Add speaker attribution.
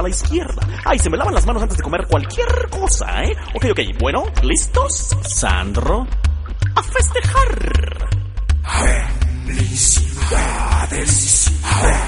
Speaker 1: a la izquierda. Ay, se me lavan las manos antes de comer cualquier cosa, ¿eh? Ok, bueno, ¿listos? Sandro, a festejar.
Speaker 2: Felicidades.